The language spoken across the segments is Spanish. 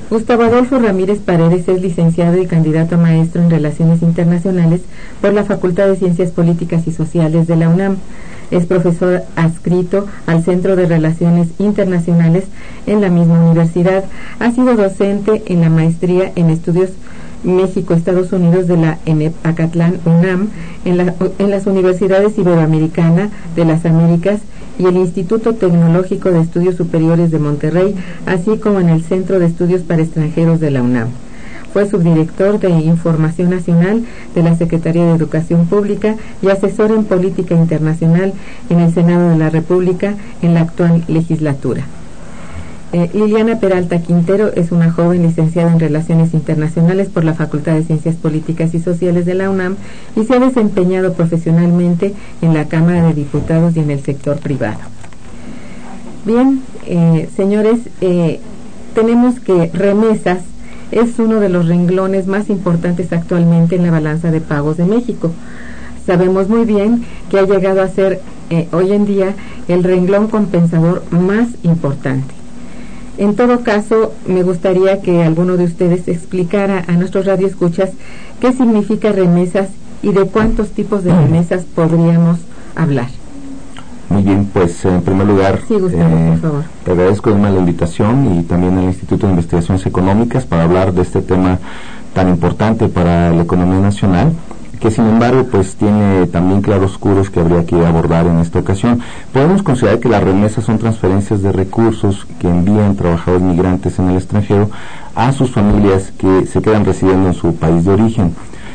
Gustavo Adolfo Ramírez Paredes es licenciado y candidato a maestro en Relaciones Internacionales por la Facultad de Ciencias Políticas y Sociales de la UNAM. Es profesor adscrito al Centro de Relaciones Internacionales en la misma universidad. Ha sido docente en la maestría en Estudios México-Estados Unidos de la ENEP Acatlán UNAM, en las Universidades Iberoamericana de las Américas y el Instituto Tecnológico de Estudios Superiores de Monterrey, así como en el Centro de Estudios para Extranjeros de la UNAM. Fue subdirector de Información Nacional de la Secretaría de Educación Pública y asesor en Política Internacional en el Senado de la República en la actual legislatura. Liliana Peralta Quintero es una joven licenciada en Relaciones Internacionales por la Facultad de Ciencias Políticas y Sociales de la UNAM y se ha desempeñado profesionalmente en la Cámara de Diputados y en el sector privado. Bien, señores, tenemos que remesas es uno de los renglones más importantes actualmente en la balanza de pagos de México. Sabemos muy bien que ha llegado a ser hoy en día el renglón compensador más importante. En todo caso, me gustaría que alguno de ustedes explicara a nuestros radioescuchas qué significa remesas y de cuántos tipos de remesas podríamos hablar. Muy bien, pues en primer lugar, sí, Gustavo, por favor. Te agradezco la invitación y también al Instituto de Investigaciones Económicas para hablar de este tema tan importante para la economía nacional, que sin embargo pues tiene también claroscuros que habría que abordar en esta ocasión. Podemos considerar que las remesas son transferencias de recursos que envían trabajadores migrantes en el extranjero a sus familias que se quedan residiendo en su país de origen.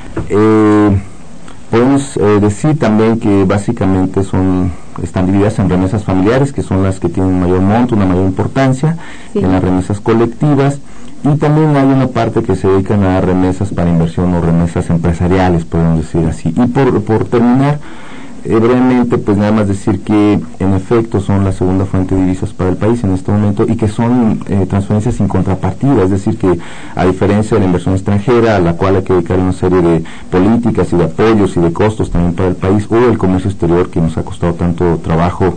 Podemos decir también que básicamente están divididas en remesas familiares, que son las que tienen un mayor monto, una mayor importancia, sí, en las remesas colectivas, y también hay una parte que se dedican a remesas para inversión o remesas empresariales, podemos decir así. Y por terminar, brevemente, pues nada más decir que en efecto son la segunda fuente de divisas para el país en este momento y que son transferencias sin contrapartida, es decir que a diferencia de la inversión extranjera, a la cual hay que dedicar una serie de políticas y de apoyos y de costos también para el país, o el comercio exterior que nos ha costado tanto trabajo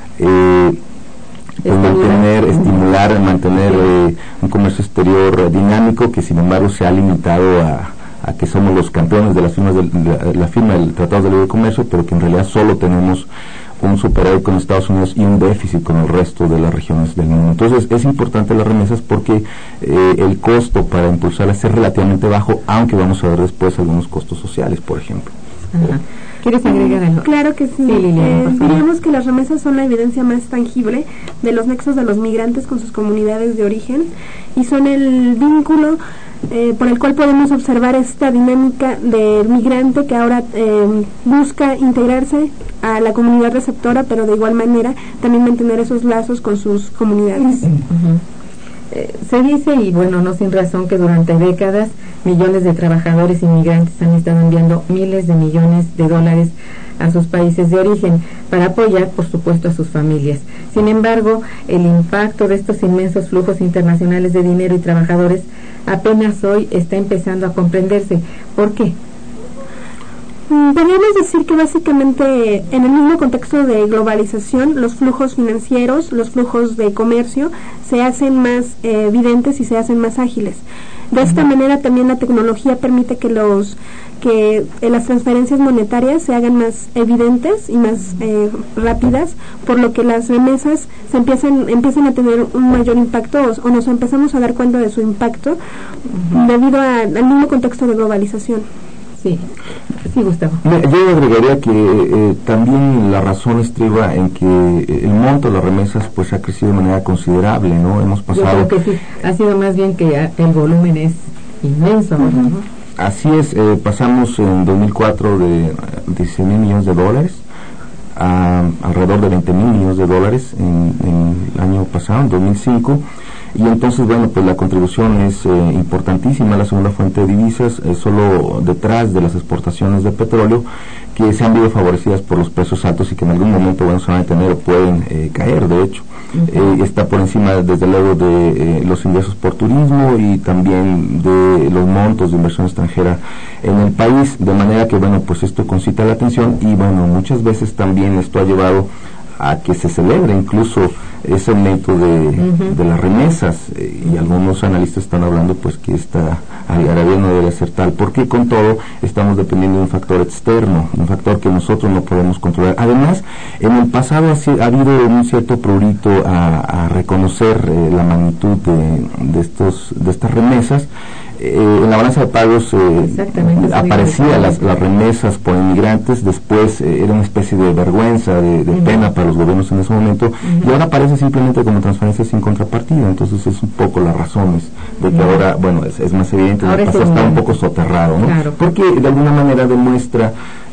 estimular, mantener un comercio exterior dinámico, que sin embargo se ha limitado a que somos los campeones de las firmas la firma del Tratado de Libre Comercio, pero que en realidad solo tenemos un superávit con Estados Unidos y un déficit con el resto de las regiones del mundo. Entonces es importante las remesas porque el costo para impulsarlas es relativamente bajo, aunque vamos a ver después algunos costos sociales, por ejemplo. Ajá. ¿Quieres agregar algo? Claro que sí. Diríamos que las remesas son la evidencia más tangible de los nexos de los migrantes con sus comunidades de origen y son el vínculo por el cual podemos observar esta dinámica del migrante que ahora busca integrarse a la comunidad receptora, pero de igual manera también mantener esos lazos con sus comunidades. Se dice, y bueno, no sin razón, que durante décadas millones de trabajadores inmigrantes han estado enviando miles de millones de dólares a sus países de origen para apoyar, por supuesto, a sus familias. Sin embargo, el impacto de estos inmensos flujos internacionales de dinero y trabajadores apenas hoy está empezando a comprenderse. ¿Por qué? Podríamos decir que básicamente en el mismo contexto de globalización, los flujos financieros, los flujos de comercio se hacen más evidentes y se hacen más ágiles. De esta manera también la tecnología permite que las transferencias monetarias se hagan más evidentes y más rápidas, por lo que las remesas empiezan a tener un mayor impacto o nos empezamos a dar cuenta de su impacto debido al mismo contexto de globalización. Sí, Gustavo. Yo agregaría que también la razón estriba en que el monto de las remesas pues ha crecido de manera considerable, ¿no? Hemos pasado... Yo creo que sí, ha sido más bien que el volumen es inmenso, ¿verdad? Así es, pasamos en 2004 de 16,000 millones de dólares a alrededor de 20,000 millones de dólares en el año pasado, en 2005. Y entonces, bueno, pues la contribución es importantísima, la segunda fuente de divisas, solo detrás de las exportaciones de petróleo, que se han visto favorecidas por los precios altos y que en algún momento, bueno, se van a detener o pueden caer, de hecho. Está por encima, desde luego, de los ingresos por turismo y también de los montos de inversión extranjera en el país, de manera que, bueno, pues esto concita la atención y, bueno, muchas veces también esto ha llevado a que se celebre incluso ese aumento de las remesas, y algunos analistas están hablando pues que esta agravio no debe ser tal, porque con todo estamos dependiendo de un factor externo, un factor que nosotros no podemos controlar. Además, en el pasado ha habido un cierto prurito a reconocer la magnitud de estas remesas. En la balanza de pagos aparecían las remesas por inmigrantes, después era una especie de vergüenza, de pena para los gobiernos en ese momento, y ahora aparece simplemente como transferencias sin contrapartida. Entonces es un poco las razones de que ahora, bueno, es más evidente, en el pasado está un poco soterrado, ¿no? Claro. Porque de alguna manera demuestra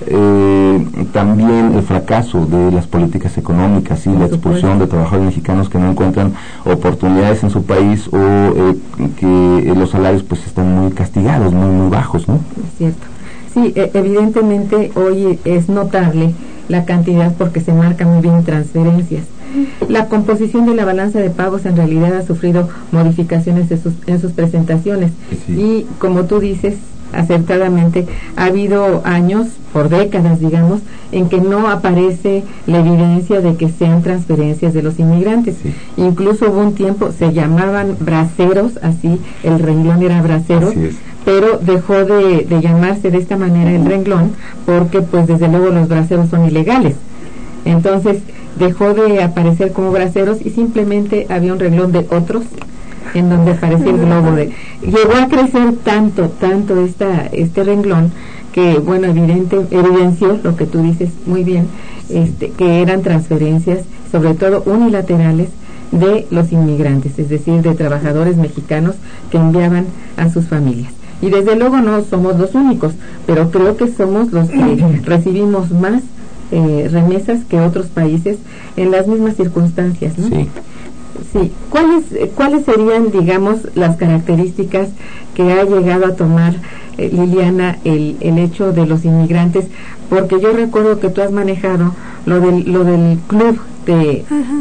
también el fracaso de las políticas económicas y la expulsión de trabajadores mexicanos que no encuentran oportunidades en su país, o que los salarios pues están muy castigados, muy bajos, ¿no? Es cierto. Sí, evidentemente hoy es notable la cantidad porque se marca muy bien transferencias. La composición de la balanza de pagos en realidad ha sufrido modificaciones en sus presentaciones, sí. Y como tú dices acertadamente, ha habido años, por décadas digamos, en que no aparece la evidencia de que sean transferencias de los inmigrantes. Sí. Incluso hubo un tiempo, se llamaban braceros, así, el renglón era braceros, pero dejó de llamarse de esta manera el renglón, porque pues desde luego los braceros son ilegales. Entonces dejó de aparecer como braceros y simplemente había un renglón de otros, en donde aparecía el globo llegó a crecer tanto este renglón que, bueno, evidenció lo que tú dices muy bien, que eran transferencias, sobre todo unilaterales, de los inmigrantes, es decir, de trabajadores mexicanos que enviaban a sus familias. Y desde luego no somos los únicos, pero creo que somos los que recibimos más remesas que otros países en las mismas circunstancias, ¿no? Sí. Sí. ¿Cuáles serían, digamos, las características que ha llegado a tomar, Liliana, el hecho de los inmigrantes? Porque yo recuerdo que tú has manejado lo del club de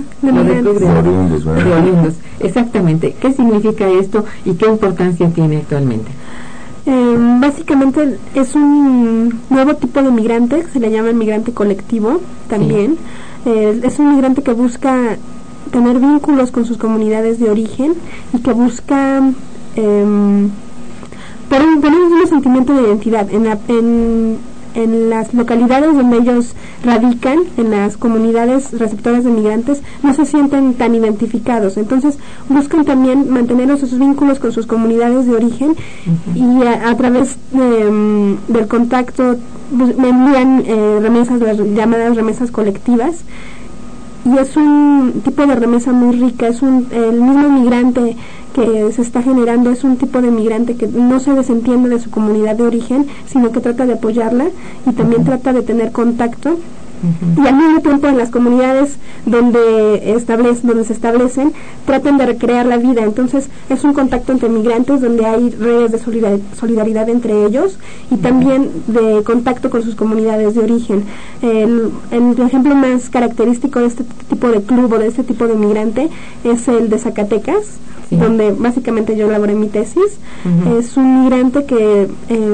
oriundos. Exactamente. ¿Qué significa esto y qué importancia tiene actualmente? Básicamente es un nuevo tipo de migrante, se le llama el migrante colectivo también. Sí. Es un migrante que busca tener vínculos con sus comunidades de origen y que busca tener un sentimiento de identidad en las localidades donde ellos radican, en las comunidades receptoras de migrantes, no se sienten tan identificados. Entonces buscan también mantener esos vínculos con sus comunidades de origen, y a través del contacto me envían remesas, las llamadas remesas colectivas. Y es un tipo de remesa muy rica, el mismo migrante que se está generando es un tipo de migrante que no se desentiende de su comunidad de origen, sino que trata de apoyarla y también trata de tener contacto. Y al mismo tiempo en las comunidades donde se establecen, tratan de recrear la vida. Entonces es un contacto entre migrantes donde hay redes de solidaridad entre ellos y también de contacto con sus comunidades de origen. El ejemplo más característico de este tipo de club o de este tipo de migrante es el de Zacatecas, donde básicamente yo elaboré mi tesis. Es un migrante que,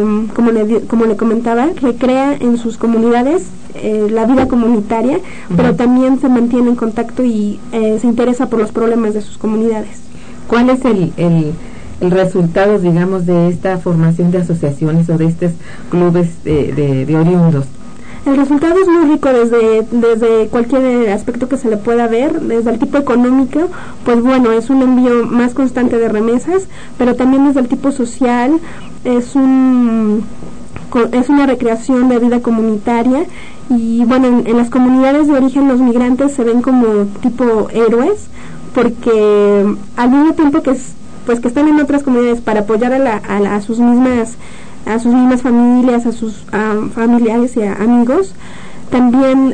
como le comentaba, recrea en sus comunidades la vida comunitaria, pero también se mantiene en contacto y se interesa por los problemas de sus comunidades. ¿Cuál es el resultado, digamos, de esta formación de asociaciones o de estos clubes de oriundos? El resultado es muy rico desde cualquier aspecto que se le pueda ver. Desde el tipo económico, pues bueno, es un envío más constante de remesas, pero también desde el tipo social es una recreación de vida comunitaria. Y bueno, en las comunidades de origen los migrantes se ven como tipo héroes, porque al mismo tiempo que están en otras comunidades para apoyar a sus mismas familias, a sus familiares y amigos, también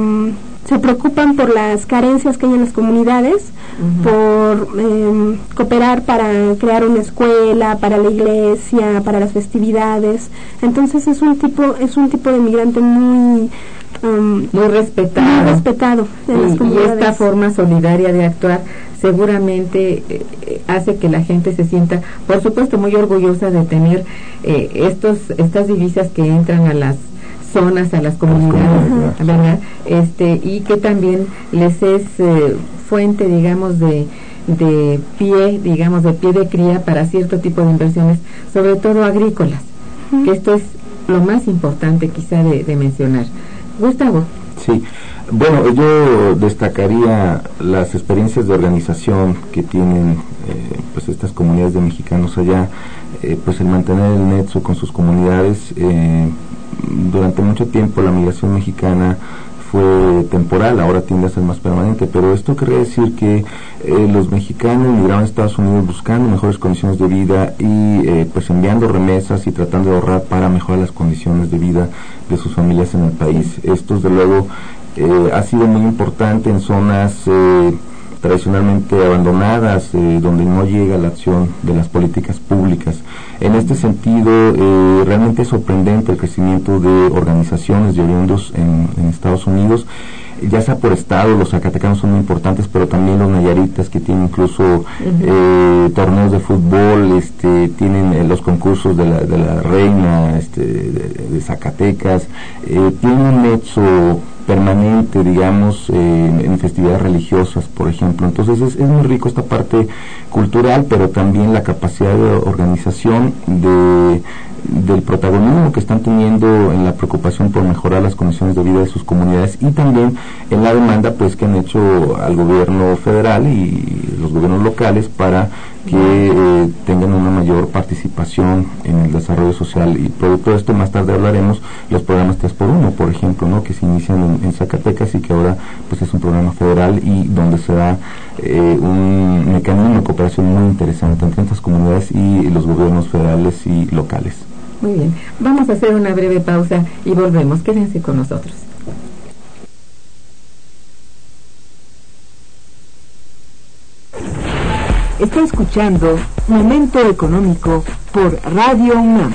se preocupan por las carencias que hay en las comunidades, por cooperar para crear una escuela, para la iglesia, para las festividades. Entonces es un tipo de migrante muy respetado en las comunidades. Y esta forma solidaria de actuar seguramente hace que la gente se sienta, por supuesto, muy orgullosa de tener estas divisas que entran a las zonas, a las comunidades, ¿verdad? Y que también les es fuente, digamos, de pie de cría para cierto tipo de inversiones, sobre todo agrícolas, que esto es lo más importante quizá de mencionar. Gustavo. Sí, bueno, yo destacaría las experiencias de organización que tienen pues estas comunidades de mexicanos allá, pues el mantener el nexo con sus comunidades. Durante mucho tiempo la migración mexicana fue temporal, ahora tiende a ser más permanente, pero esto quiere decir que los mexicanos migraron a Estados Unidos buscando mejores condiciones de vida y pues enviando remesas y tratando de ahorrar para mejorar las condiciones de vida de sus familias en el país. Esto desde luego ha sido muy importante en zonas tradicionalmente abandonadas, donde no llega la acción de las políticas públicas. En este sentido, realmente es sorprendente el crecimiento de organizaciones de oriundos en Estados Unidos, ya sea por estado. Los zacatecanos son muy importantes, pero también los nayaritas, que tienen incluso torneos de fútbol, tienen los concursos de la reina de Zacatecas, tienen un nexo permanente, digamos, en festividades religiosas, por ejemplo. Entonces es muy rico esta parte cultural, pero también la capacidad de organización del protagonismo que están teniendo en la preocupación por mejorar las condiciones de vida de sus comunidades, y también en la demanda pues que han hecho al gobierno federal y los gobiernos locales para que tengan una mayor participación en el desarrollo social. Y producto de esto, más tarde hablaremos, los programas 3x1, por ejemplo, ¿no?, que se inician en Zacatecas y que ahora pues es un programa federal y donde se da un mecanismo de cooperación muy interesante entre estas comunidades y los gobiernos federales y locales. Muy bien, vamos a hacer una breve pausa y volvemos. Quédense con nosotros. Está escuchando Momento Económico por Radio UNAM.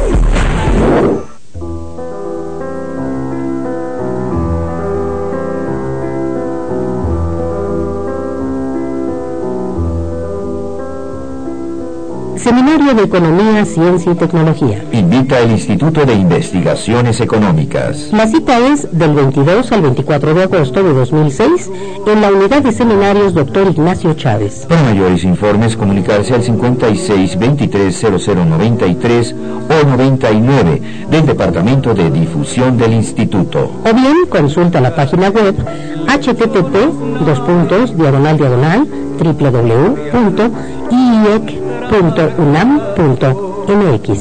Seminario de Economía, Ciencia y Tecnología. Invita el Instituto de Investigaciones Económicas. La cita es del 22 al 24 de agosto de 2006 en la unidad de seminarios Dr. Ignacio Chávez. Para mayores informes, comunicarse al 56 23 0093 o 99 del Departamento de Difusión del Instituto. O bien consulta la página web http://www.iec.unam.mx.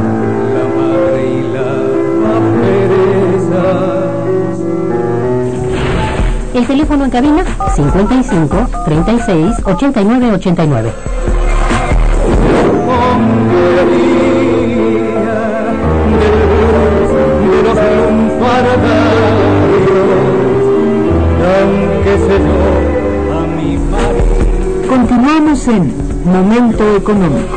El teléfono en cabina 55 36 89 89. Continuamos en Momento Económico.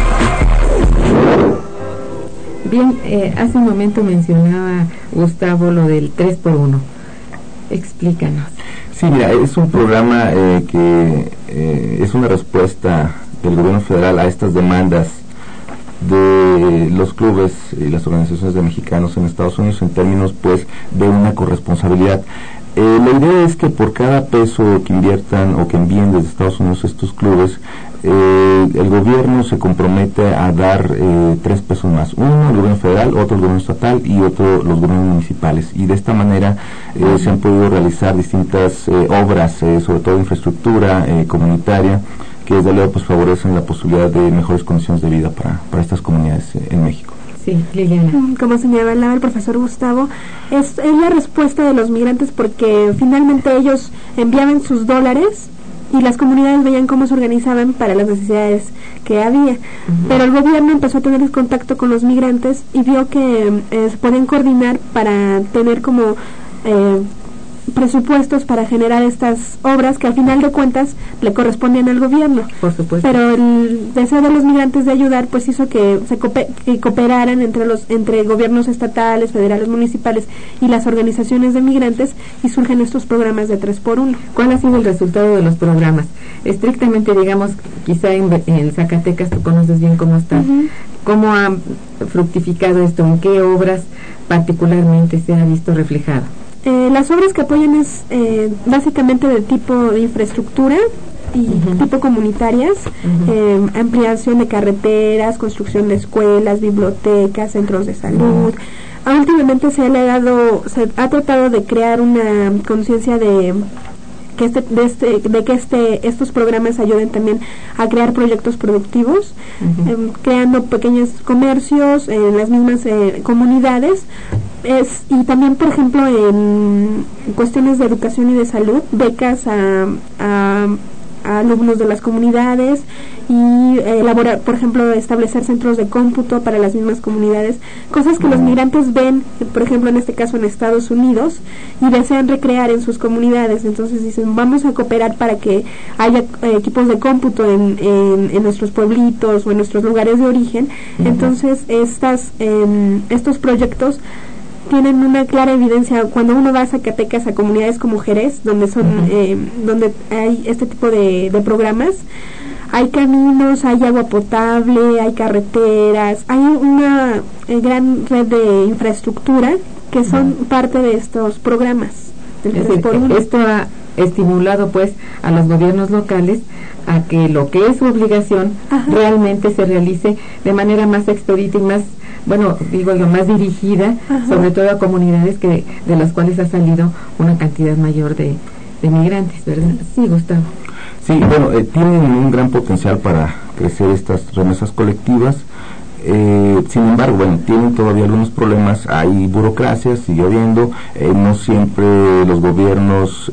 Bien, hace un momento mencionaba Gustavo lo del 3x1. Explícanos. Sí, mira, es un programa que es una respuesta del gobierno federal a estas demandas de los clubes y las organizaciones de mexicanos en Estados Unidos en términos pues de una corresponsabilidad. La idea es que por cada peso que inviertan o que envíen desde Estados Unidos estos clubes, el gobierno se compromete a dar 3 pesos más, uno el gobierno federal, otro el gobierno estatal y otro los gobiernos municipales, y de esta manera se han podido realizar distintas obras, sobre todo de infraestructura comunitaria, que desde luego pues favorecen la posibilidad de mejores condiciones de vida para estas comunidades en México. Sí, Liliana. Como señalaba el profesor Gustavo, es la respuesta de los migrantes, porque finalmente ellos enviaban sus dólares y las comunidades veían cómo se organizaban para las necesidades que había. Pero el gobierno empezó a tener contacto con los migrantes y vio que se podían coordinar para tener como presupuestos para generar estas obras que al final de cuentas le correspondían al gobierno. Por supuesto. Pero el deseo de los migrantes de ayudar pues hizo que que cooperaran entre gobiernos estatales, federales, municipales y las organizaciones de migrantes, y surgen estos programas de 3x1. ¿Cuál ha sido el resultado de los programas? Estrictamente, digamos, quizá en Zacatecas, tú conoces bien cómo está. ¿Cómo ha fructificado esto? ¿En qué obras particularmente se ha visto reflejado? Las obras que apoyan es básicamente de tipo de infraestructura y tipo comunitarias, ampliación de carreteras, construcción de escuelas, bibliotecas, centros de salud. Últimamente se ha tratado de crear una conciencia de que estos programas ayuden también a crear proyectos productivos, creando pequeños comercios en las mismas comunidades, y también, por ejemplo, en cuestiones de educación y de salud, becas a alumnos de las comunidades, y elaborar, por ejemplo, establecer centros de cómputo para las mismas comunidades, cosas que los migrantes ven, por ejemplo, en este caso en Estados Unidos, y desean recrear en sus comunidades. Entonces dicen, vamos a cooperar para que haya equipos de cómputo en nuestros pueblitos o en nuestros lugares de origen. Entonces estos proyectos tienen una clara evidencia. Cuando uno va a Zacatecas, a comunidades como Jerez, donde donde hay este tipo de programas, hay caminos, hay agua potable, hay carreteras, hay una gran red de infraestructura que son parte de estos programas. Esto ha estimulado pues a los gobiernos locales a que lo que es su obligación realmente se realice de manera más expedita y más, más dirigida, sobre todo a comunidades de las cuales ha salido una cantidad mayor de migrantes, ¿verdad? Sí, Gustavo. Sí, tienen un gran potencial para crecer estas remesas colectivas. Sin embargo, tienen todavía algunos problemas. Hay burocracia, sigue habiendo, no siempre los gobiernos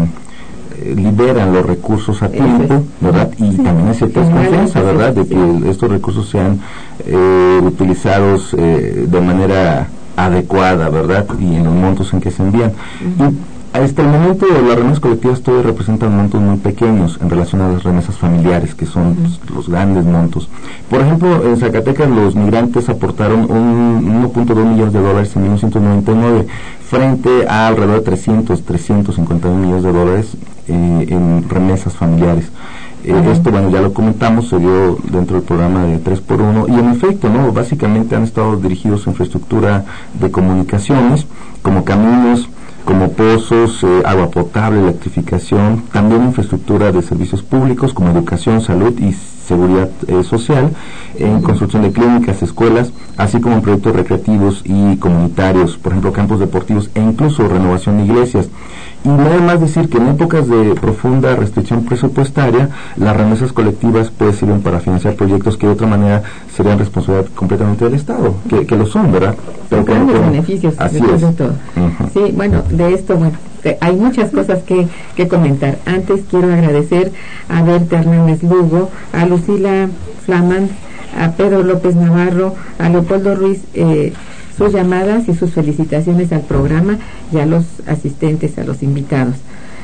liberan los recursos a tiempo, ¿verdad? Y también hay cierta desconfianza, ¿verdad?, de que estos recursos sean utilizados de manera adecuada, ¿verdad?, y en los montos en que se envían. Y hasta el momento las remesas colectivas todavía representan montos muy pequeños en relación a las remesas familiares, que son los grandes montos. Por ejemplo, en Zacatecas los migrantes aportaron 1.2 millones de dólares en 1999 frente a alrededor de 350 millones de dólares en remesas familiares. Esto, ya lo comentamos, se dio dentro del programa de 3x1, y en efecto, básicamente han estado dirigidos a infraestructura de comunicaciones, como caminos, como pozos, agua potable, electrificación, también infraestructura de servicios públicos como educación, salud y seguridad social, en construcción de clínicas, escuelas, así como en proyectos recreativos y comunitarios, por ejemplo, campos deportivos e incluso renovación de iglesias. Y nada más decir que en épocas de profunda restricción presupuestaria, las remesas colectivas sirven para financiar proyectos que de otra manera serían responsabilidad completamente del Estado, que lo son, ¿verdad? Pero grandes beneficios, así es. De todo. Sí, de esto, hay muchas cosas que comentar. Antes quiero agradecer a Berta Hernández Lugo, a Lucila Flamand, a Pedro López Navarro, a Leopoldo Ruiz, sus llamadas y sus felicitaciones al programa y a los asistentes, a los invitados.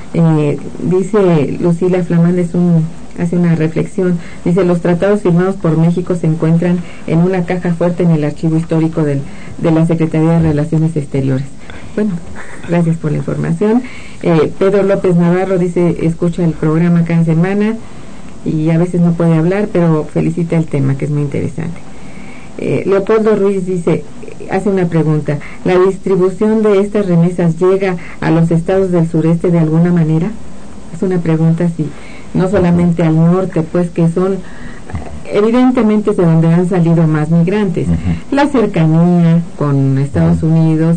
Dice Lucila Flamand, hace una reflexión, dice: los tratados firmados por México se encuentran en una caja fuerte en el archivo histórico de la Secretaría de Relaciones Exteriores. Gracias por la información. Pedro López Navarro dice: escucha el programa cada semana y a veces no puede hablar, pero felicita el tema, que es muy interesante. Leopoldo Ruiz hace una pregunta: ¿la distribución de estas remesas llega a los estados del sureste de alguna manera? Es una pregunta, sí, no solamente al norte, que son evidentemente de donde han salido más migrantes. La cercanía con Estados Unidos,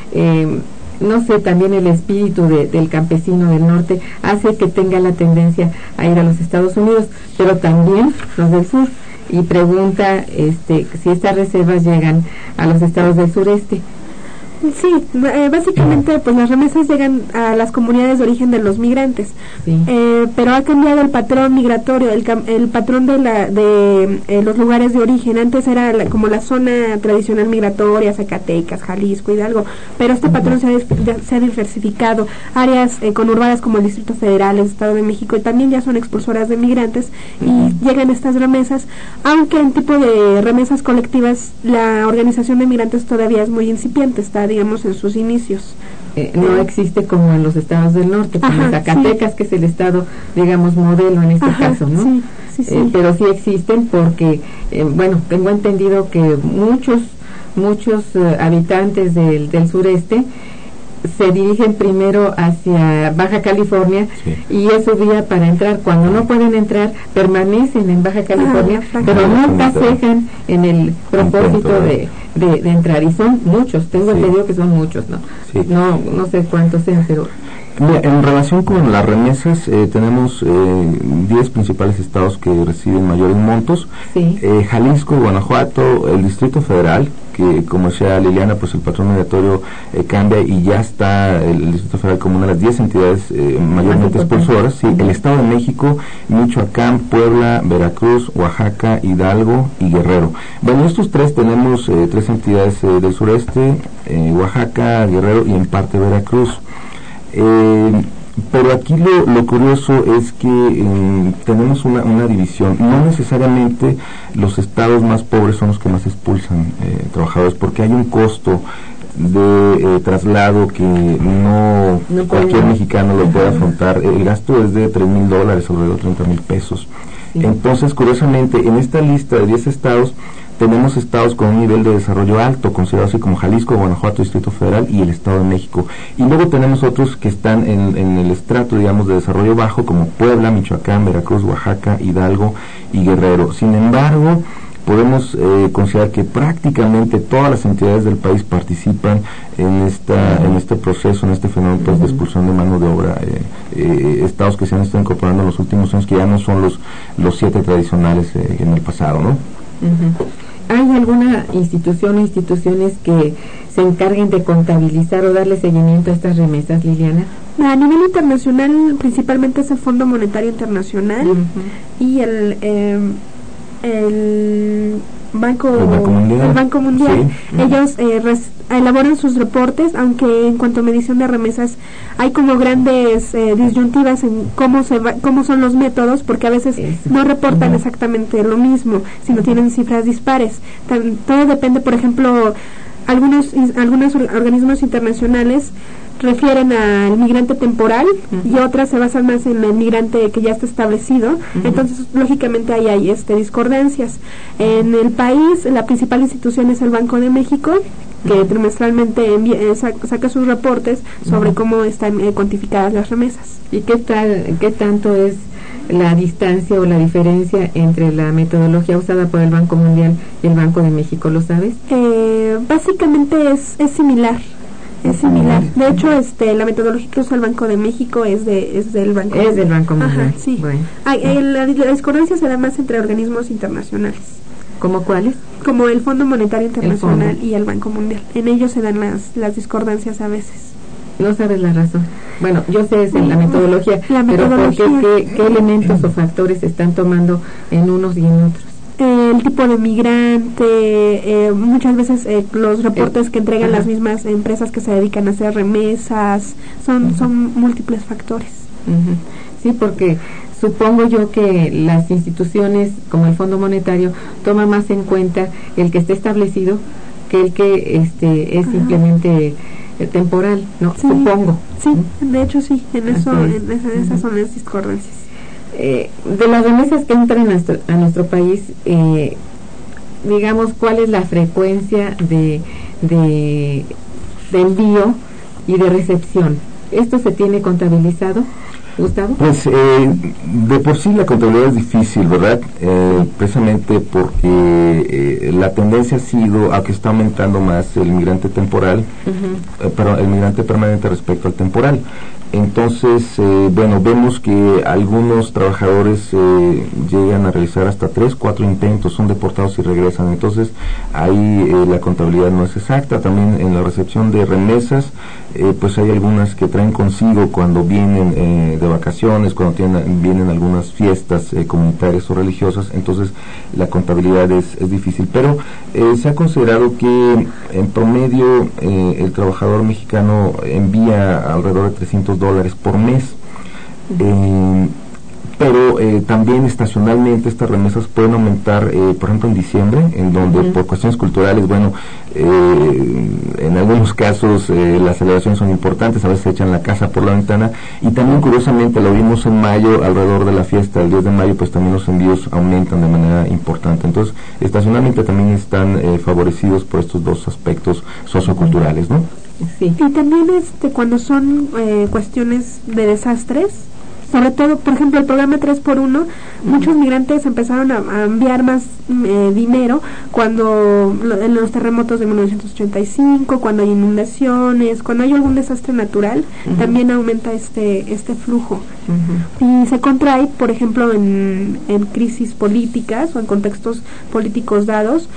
no sé, también el espíritu del campesino del norte hace que tenga la tendencia a ir a los Estados Unidos, pero también los del sur. Y pregunta si estas reservas llegan a los estados del sureste. Sí, básicamente las remesas llegan a las comunidades de origen de los migrantes, sí. Pero ha cambiado el patrón migratorio, el patrón de los lugares de origen. Antes era como la zona tradicional migratoria, Zacatecas, Jalisco, Hidalgo, pero este patrón se ha diversificado. Áreas conurbadas como el Distrito Federal, el Estado de México, y también ya son expulsoras de migrantes, y llegan estas remesas, aunque en tipo de remesas colectivas la organización de migrantes todavía es muy incipiente, está en sus inicios. No existe como en los estados del norte, como Zacatecas, sí, que es el estado, modelo en este caso, ¿no? Sí, pero sí existen porque, bueno, tengo entendido que muchos habitantes del sureste se dirigen primero hacia Baja California y es su vía para entrar. Cuando no pueden entrar, permanecen en Baja California, pero nunca cejan en el propósito de entrar. Y son muchos, tengo entendido que son muchos, ¿no? No sé cuántos sean, pero... Mira, en relación con las remesas, tenemos 10 principales estados que reciben mayores montos. Jalisco, Guanajuato, el Distrito Federal, que como decía Liliana, pues el patrón migratorio cambia y ya está el Distrito Federal como una de las 10 entidades mayormente expulsoras. El Estado de México, Michoacán, Puebla, Veracruz, Oaxaca, Hidalgo y Guerrero. Bueno, estos tres tenemos 3 entidades del sureste, Oaxaca, Guerrero y en parte Veracruz. Pero aquí lo curioso es que tenemos una división. No necesariamente los estados más pobres son los que más expulsan trabajadores, porque hay un costo de traslado que no cualquier mexicano lo puede afrontar. El gasto es de $3,000, alrededor de 30,000 pesos. Entonces, curiosamente, en esta lista de 10 estados tenemos estados con un nivel de desarrollo alto, considerados así como Jalisco, Guanajuato, Distrito Federal y el Estado de México. Y luego tenemos otros que están en el estrato, digamos, de desarrollo bajo, como Puebla, Michoacán, Veracruz, Oaxaca, Hidalgo y Guerrero. Sin embargo, podemos considerar que prácticamente todas las entidades del país participan en este proceso, en este fenómeno pues, de expulsión de mano de obra. Estados que se han estado incorporando en los últimos años, que ya no son los 7 tradicionales en el pasado, ¿no? ¿Hay alguna institución o instituciones que se encarguen de contabilizar o darle seguimiento a estas remesas, Liliana? A nivel internacional, principalmente es el Fondo Monetario Internacional y el Banco Mundial. Ellos elaboran sus reportes, aunque en cuanto a medición de remesas hay como grandes disyuntivas en cómo son los métodos, porque a veces no reportan exactamente lo mismo, sino tienen cifras dispares. Todo depende, por ejemplo, algunos organismos internacionales refieren al migrante temporal y otras se basan más en el migrante que ya está establecido. Entonces lógicamente ahí hay discordancias. En el país la principal institución es el Banco de México, que trimestralmente saca sus reportes sobre cómo están cuantificadas las remesas. ¿Y qué tanto es la distancia o la diferencia entre la metodología usada por el Banco Mundial y el Banco de México? ¿Lo sabes? Básicamente es similar. Es similar. De hecho, la metodología que usa el Banco de México es del Banco. Es del Banco Mundial. Sí. Bueno. La discordancia se da más entre organismos internacionales. ¿Cómo cuáles? Como el Fondo Monetario Internacional y el Banco Mundial. En ellos se dan las discordancias a veces. No sabes la razón. Bueno, yo sé es en la metodología, pero ¿por qué elementos o factores se están tomando en unos y en otros? El tipo de migrante, muchas veces los reportes que entregan las mismas empresas que se dedican a hacer remesas, son múltiples factores. Sí, porque supongo yo que las instituciones como el Fondo Monetario toman más en cuenta el que esté establecido que el que es simplemente temporal, ¿no? Sí, supongo. Sí, de hecho sí, esas son las discordancias. De las remesas que entran a nuestro país, digamos, ¿cuál es la frecuencia de envío y de recepción? ¿Esto se tiene contabilizado, Gustavo? Pues de por sí la contabilidad es difícil, ¿verdad? Precisamente porque la tendencia ha sido a que está aumentando más el migrante temporal, pero el migrante permanente respecto al temporal. Entonces, vemos que algunos trabajadores llegan a realizar hasta 3-4 intentos, son deportados y regresan. Entonces, ahí la contabilidad no es exacta. También en la recepción de remesas, pues hay algunas que traen consigo cuando vienen de vacaciones, cuando vienen algunas fiestas comunitarias o religiosas. Entonces, la contabilidad es difícil. Pero se ha considerado que en promedio el trabajador mexicano envía alrededor de $300 por mes, pero también estacionalmente estas remesas pueden aumentar, por ejemplo en diciembre, en donde por cuestiones culturales, bueno, en algunos casos las celebraciones son importantes, a veces se echan la casa por la ventana, y también curiosamente lo vimos en mayo, alrededor de la fiesta del 10 de mayo, pues también los envíos aumentan de manera importante. Entonces, estacionalmente también están favorecidos por estos dos aspectos socioculturales, ¿no? Sí. Y también cuando son cuestiones de desastres, sobre todo, por ejemplo, el programa 3x1, muchos migrantes empezaron a enviar más dinero cuando en los terremotos de 1985, cuando hay inundaciones, cuando hay algún desastre natural, también aumenta este flujo. Y se contrae, por ejemplo, en crisis políticas o en contextos políticos dados,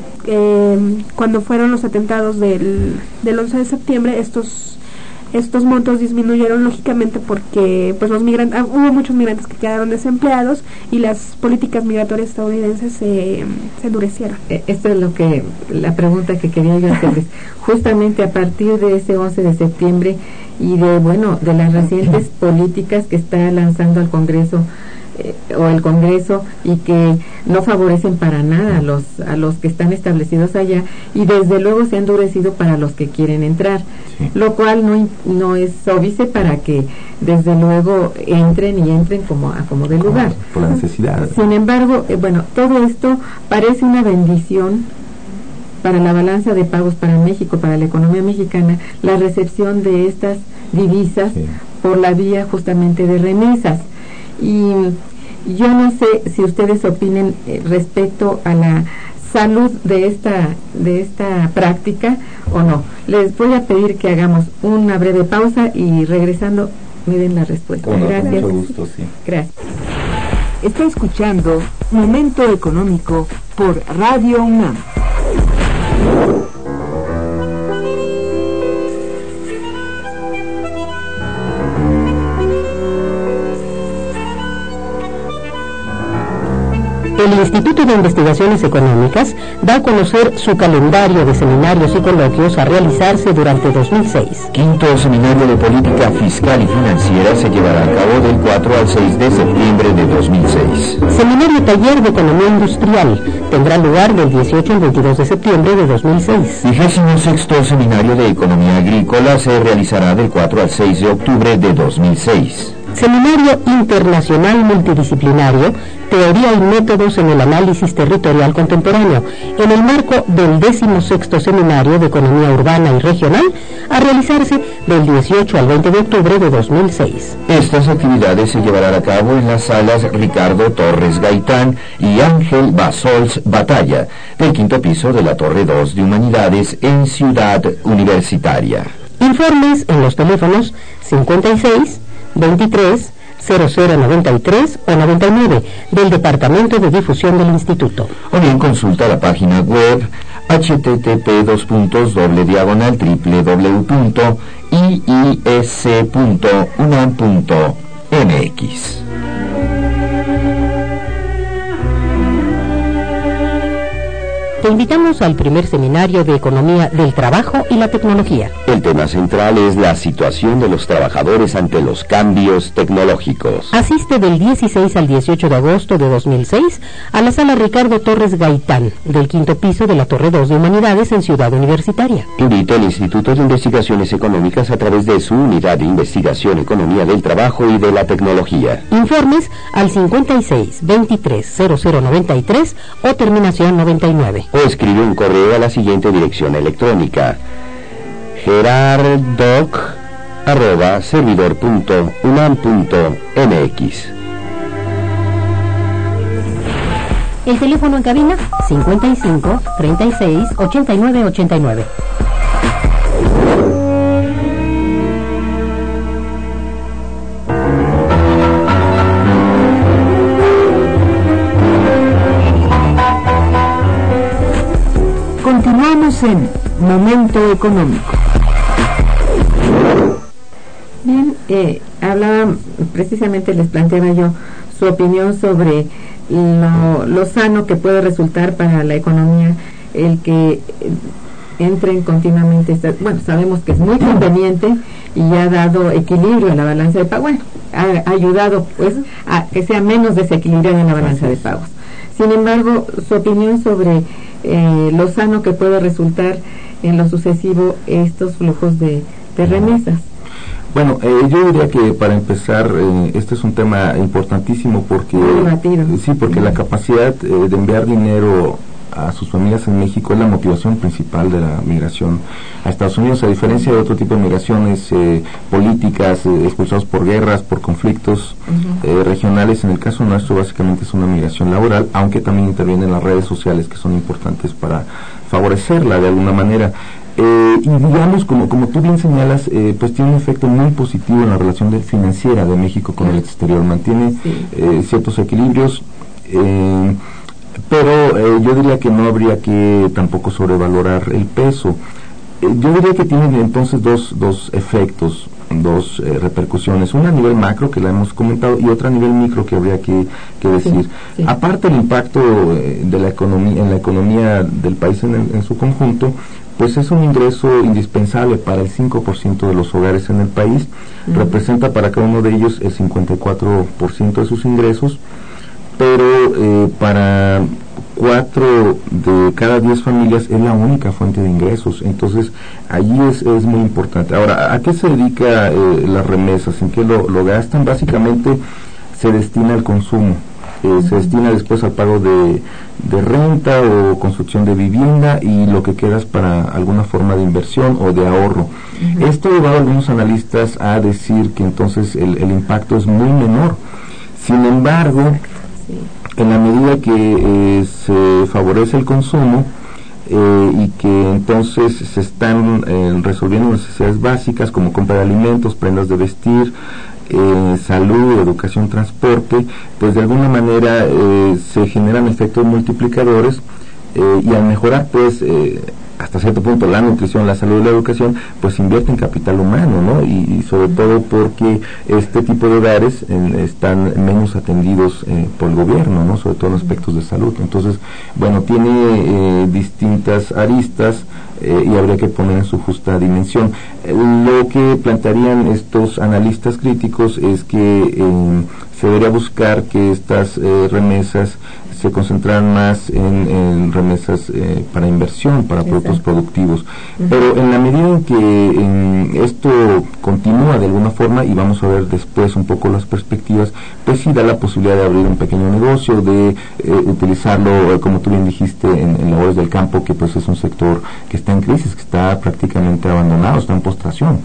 cuando fueron los atentados del 11 de septiembre, estos montos disminuyeron lógicamente porque pues hubo muchos migrantes que quedaron desempleados y las políticas migratorias estadounidenses se endurecieron. Esto es la pregunta que quería yo hacerles. Justamente a partir de ese 11 de septiembre y de las recientes políticas que está lanzando el Congreso o el Congreso y que no favorecen para nada a los que están establecidos allá, y desde luego se ha endurecido para los que quieren entrar, lo cual no es óbice para que desde luego entren como de lugar por la necesidad. Sin embargo, todo esto parece una bendición para la balanza de pagos para México, para la economía mexicana, la recepción de estas divisas por la vía justamente de remesas. Y yo no sé si ustedes opinen respecto a la salud de esta práctica o no. Les voy a pedir que hagamos una breve pausa y regresando me den la respuesta. Gracias. Con mucho gusto, sí. Gracias. Está escuchando Momento Económico por Radio UNAM. El Instituto de Investigaciones Económicas da a conocer su calendario de seminarios y coloquios a realizarse durante 2006. Quinto Seminario de Política Fiscal y Financiera se llevará a cabo del 4 al 6 de septiembre de 2006. Seminario Taller de Economía Industrial tendrá lugar del 18 al 22 de septiembre de 2006. 26º Seminario de Economía Agrícola se realizará del 4 al 6 de octubre de 2006. Seminario Internacional Multidisciplinario, Teoría y Métodos en el Análisis Territorial Contemporáneo, en el marco del 16º Seminario de Economía Urbana y Regional, a realizarse del 18 al 20 de octubre de 2006. Estas actividades se llevarán a cabo en las salas Ricardo Torres Gaitán y Ángel Basols Batalla, del quinto piso de la Torre 2 de Humanidades en Ciudad Universitaria. Informes en los teléfonos 56 23 0093 o 99 del Departamento de Difusión del Instituto. O bien consulta la página web http://www.iis.unam.mx. Te invitamos al primer seminario de Economía del Trabajo y la Tecnología. El tema central es la situación de los trabajadores ante los cambios tecnológicos. Asiste del 16 al 18 de agosto de 2006 a la sala Ricardo Torres Gaitán, del quinto piso de la Torre 2 de Humanidades en Ciudad Universitaria. Invita al Instituto de Investigaciones Económicas a través de su unidad de investigación Economía del Trabajo y de la Tecnología. Informes al 56 23 0093 o terminación 99. O escribe un correo a la siguiente dirección electrónica: gerardoc@servidor.unam.mx. El teléfono en cabina 55 36 89 89. Continuamos en Momento Económico. Bien, precisamente les planteaba yo su opinión sobre lo sano que puede resultar para la economía el que entren continuamente sabemos que es muy conveniente y ha dado equilibrio a la balanza de pagos, bueno, ha ayudado pues a que sea menos desequilibrada en la balanza de pagos. Sin embargo, su opinión sobre lo sano que puede resultar en lo sucesivo estos flujos de remesas. Bueno, yo diría que para empezar, este es un tema importantísimo porque la capacidad de enviar dinero a sus familias en México es la motivación principal de la migración a Estados Unidos, a diferencia de otro tipo de migraciones políticas, expulsados por guerras, por conflictos regionales. En el caso nuestro básicamente es una migración laboral, aunque también intervienen las redes sociales que son importantes para favorecerla de alguna manera. Y digamos, como tú bien señalas, pues tiene un efecto muy positivo en la relación financiera de México con el exterior, mantiene ciertos equilibrios, pero yo diría que no habría que tampoco sobrevalorar el peso. Yo diría que tiene entonces dos efectos, dos repercusiones, una a nivel macro que la hemos comentado y otra a nivel micro que habría que decir. Aparte del impacto de la economía en la economía del país en su conjunto, pues es un ingreso indispensable para el 5% de los hogares en el país, representa para cada uno de ellos el 54% de sus ingresos, pero para 4 de cada 10 familias es la única fuente de ingresos. Entonces allí es muy importante. Ahora, ¿a qué se dedica las remesas? ¿En qué lo gastan? Básicamente se destina al consumo, se destina después al pago de renta o construcción de vivienda, y lo que queda es para alguna forma de inversión o de ahorro. Esto ha llevado a algunos analistas a decir que entonces el impacto es muy menor. Sin embargo, en la medida que se favorece el consumo y que entonces se están resolviendo necesidades básicas como compra de alimentos, prendas de vestir, salud, educación, transporte, pues de alguna manera se generan efectos multiplicadores, y al mejorar pues hasta cierto punto la nutrición, la salud y la educación, pues invierte en capital humano, ¿no? Y sobre todo porque este tipo de hogares están menos atendidos por el gobierno, ¿no? Sobre todo en aspectos de salud. Entonces, bueno, tiene distintas aristas y habría que poner en su justa dimensión. Lo que plantearían estos analistas críticos es que se debería buscar que estas remesas se concentran más en remesas para inversión, para productos productivos. Pero en la medida en que esto continúa de alguna forma, y vamos a ver después un poco las perspectivas, pues sí da la posibilidad de abrir un pequeño negocio, de utilizarlo, como tú bien dijiste, en labores del campo, que pues es un sector que está en crisis, que está prácticamente abandonado, está en postración.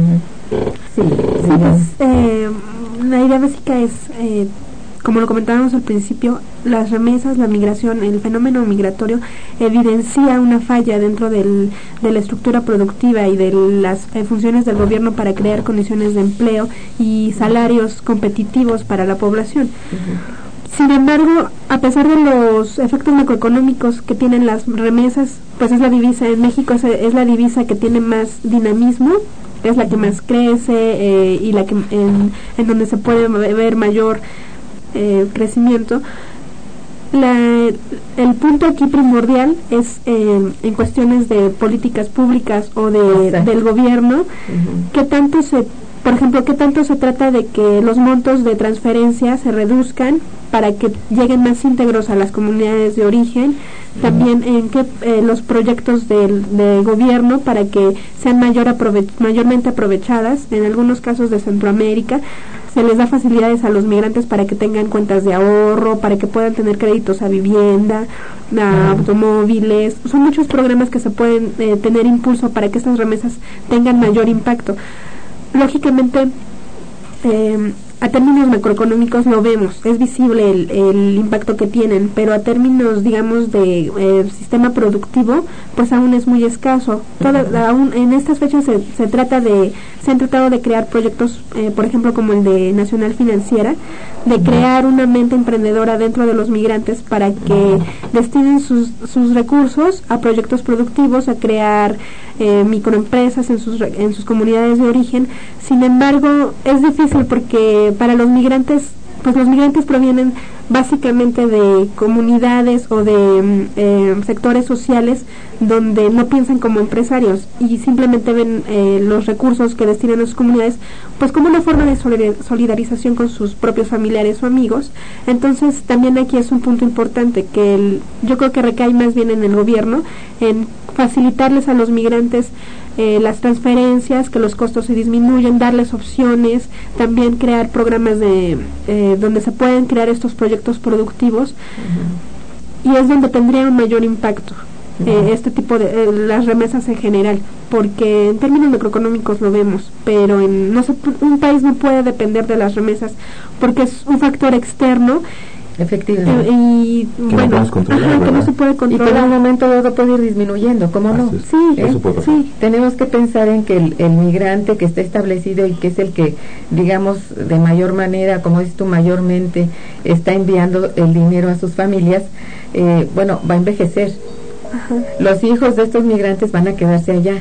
La idea básica es, como lo comentábamos al principio, las remesas, la migración, el fenómeno migratorio evidencia una falla dentro de la estructura productiva y de las funciones del gobierno para crear condiciones de empleo y salarios competitivos para la población. Sin embargo, a pesar de los efectos macroeconómicos que tienen las remesas, pues es la divisa en México, es la divisa que tiene más dinamismo, es la que más crece y la que en donde se puede ver mayor crecimiento. El punto aquí primordial es en cuestiones de políticas públicas o del gobierno, qué tanto se trata de que los montos de transferencia se reduzcan para que lleguen más íntegros a las comunidades de origen, también en que los proyectos del gobierno para que sean mayormente aprovechadas. En algunos casos de Centroamérica se les da facilidades a los migrantes para que tengan cuentas de ahorro, para que puedan tener créditos a vivienda, a automóviles. Son muchos programas que se pueden tener impulso para que estas remesas tengan mayor impacto. Lógicamente, a términos macroeconómicos lo vemos, es visible el impacto que tienen, pero a términos, digamos, de sistema productivo, pues aún es muy escaso. Aún en estas fechas se han tratado de crear proyectos, por ejemplo, como el de Nacional Financiera, de crear una mente emprendedora dentro de los migrantes para que destinen sus recursos a proyectos productivos, a crear microempresas en sus comunidades de origen. Sin embargo, es difícil porque para los migrantes, pues los migrantes provienen básicamente de comunidades o de sectores sociales donde no piensan como empresarios y simplemente ven los recursos que destinan a sus comunidades pues como una forma de solidarización con sus propios familiares o amigos. Entonces también aquí es un punto importante que yo creo que recae más bien en el gobierno, en facilitarles a los migrantes las transferencias, que los costos se disminuyen, darles opciones, también crear programas de donde se pueden crear estos proyectos productivos. Y es donde tendría un mayor impacto este tipo de las remesas en general, porque en términos macroeconómicos lo vemos, pero un país no puede depender de las remesas porque es un factor externo. Efectivamente. Y que bueno, no controlar, que no se puede controlar. Y por un momento dado puede ir disminuyendo, ¿cómo no? Sí, tenemos que pensar en que el migrante que está establecido y que es el que, digamos, de mayor manera, como dices tú, mayormente está enviando el dinero a sus familias, va a envejecer. Ajá. Los hijos de estos migrantes van a quedarse allá.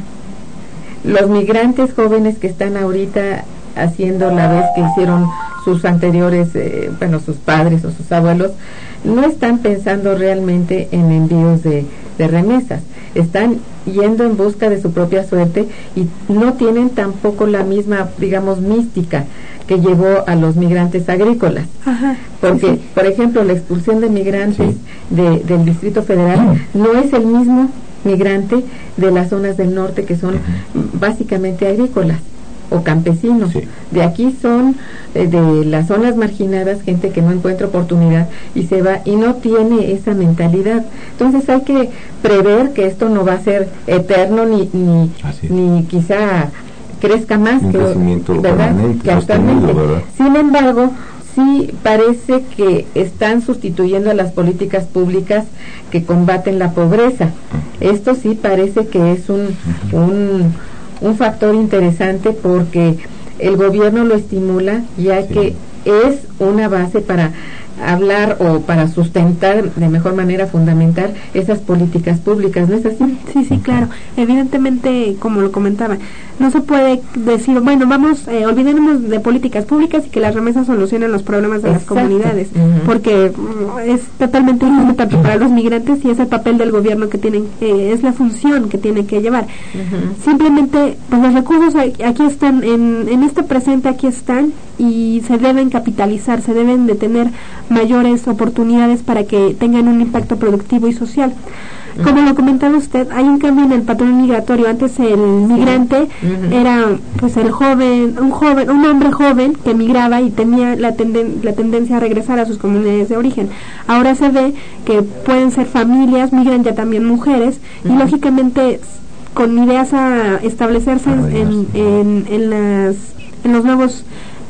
Los migrantes jóvenes que están ahorita haciendo la vez que hicieron sus anteriores, sus padres o sus abuelos, no están pensando realmente en envíos de remesas, están yendo en busca de su propia suerte y no tienen tampoco la misma, digamos, mística que llevó a los migrantes agrícolas. Ajá, porque, por ejemplo, la expulsión de migrantes del Distrito Federal no es el mismo migrante de las zonas del norte que son básicamente agrícolas o campesinos. De aquí son de las zonas marginadas, gente que no encuentra oportunidad y se va y no tiene esa mentalidad. Entonces hay que prever que esto no va a ser eterno ni quizá crezca más un crecimiento que actualmente. ¿Verdad? Sin embargo, sí parece que están sustituyendo a las políticas públicas que combaten la pobreza. Esto sí parece que es un factor interesante porque el gobierno lo estimula, ya que es una base para hablar o para sustentar de mejor manera, fundamentar esas políticas públicas, ¿no es así? Sí, claro. Evidentemente, como lo comentaba, no se puede decir, olvidémonos de políticas públicas y que las remesas solucionen los problemas de las comunidades, porque es totalmente injusto tanto para los migrantes y es el papel del gobierno que tienen, es la función que tiene que llevar. Simplemente, pues los recursos aquí están, en este presente aquí están y se deben capitalizar, se deben de tener mayores oportunidades para que tengan un impacto productivo y social. Como lo comentaba usted, hay un cambio en el patrón migratorio. Antes el migrante era pues un hombre joven que migraba y tenía la tendencia a regresar a sus comunidades de origen. Ahora se ve que pueden ser familias, migran ya también mujeres y lógicamente con ideas a establecerse en los nuevos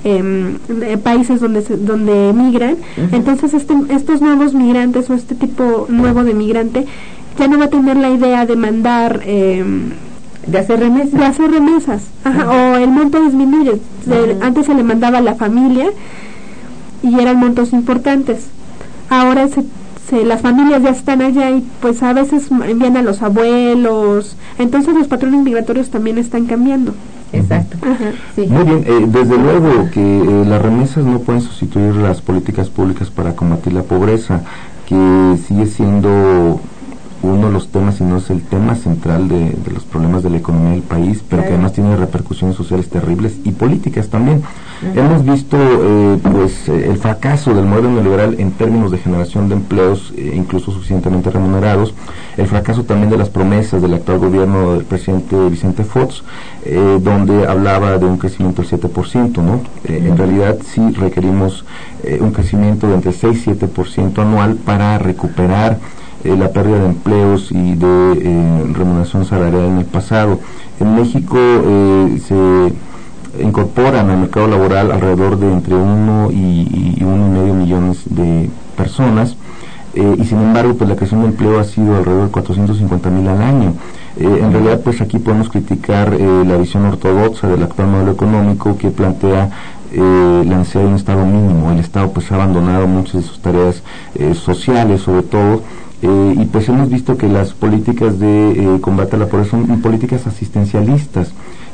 países donde migran. Entonces estos nuevos migrantes o este tipo nuevo de migrante ya no va a tener la idea de mandar de hacer remesas. O el monto disminuye. Antes se le mandaba a la familia y eran montos importantes. Ahora las familias ya están allá y pues a veces envían a los abuelos. Entonces los patrones migratorios también están cambiando. Exacto. Muy bien, desde luego que las remesas no pueden sustituir las políticas públicas para combatir la pobreza, que sigue siendo uno de los temas, si no es el tema central de los problemas de la economía del país, pero que además tiene repercusiones sociales terribles y políticas también. Hemos visto el fracaso del modelo neoliberal en términos de generación de empleos, incluso suficientemente remunerados, el fracaso también de las promesas del actual gobierno del presidente Vicente Fox, donde hablaba de un crecimiento del 7%, ¿no? En realidad sí requerimos un crecimiento de entre 6 y 7% anual para recuperar la pérdida de empleos y de remuneración salarial en el pasado. En México se incorporan al mercado laboral alrededor de entre 1 y 1,5 millones de personas, y sin embargo pues la creación de empleo ha sido alrededor de 450,000 al año. En realidad pues aquí podemos criticar la visión ortodoxa del actual modelo económico que plantea la necesidad de un Estado mínimo. El Estado pues ha abandonado muchas de sus tareas sociales, sobre todo, y pues hemos visto que las políticas de combate a la pobreza son políticas asistencialistas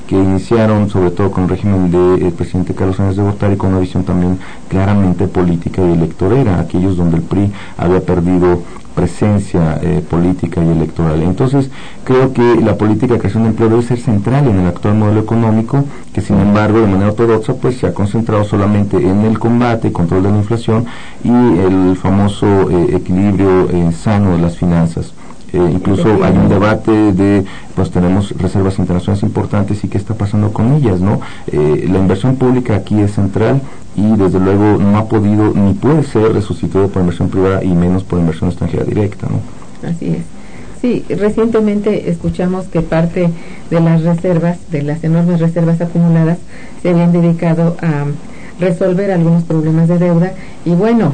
que iniciaron sobre todo con el régimen del presidente Carlos Salinas de Gortari, con una visión también claramente política y electorera, aquellos donde el PRI había perdido presencia política y electoral. Entonces, creo que la política de creación de empleo debe ser central en el actual modelo económico, que sin embargo, de manera ortodoxa, pues se ha concentrado solamente en el combate y control de la inflación y el famoso equilibrio sano de las finanzas. Incluso hay un debate de, pues tenemos reservas internacionales importantes y qué está pasando con ellas, ¿no? La inversión pública aquí es central y desde luego no ha podido ni puede ser resustituida por inversión privada y menos por inversión extranjera directa, ¿no? Así es. Sí, recientemente escuchamos que parte de las reservas, de las enormes reservas acumuladas, se habían dedicado a resolver algunos problemas de deuda y bueno,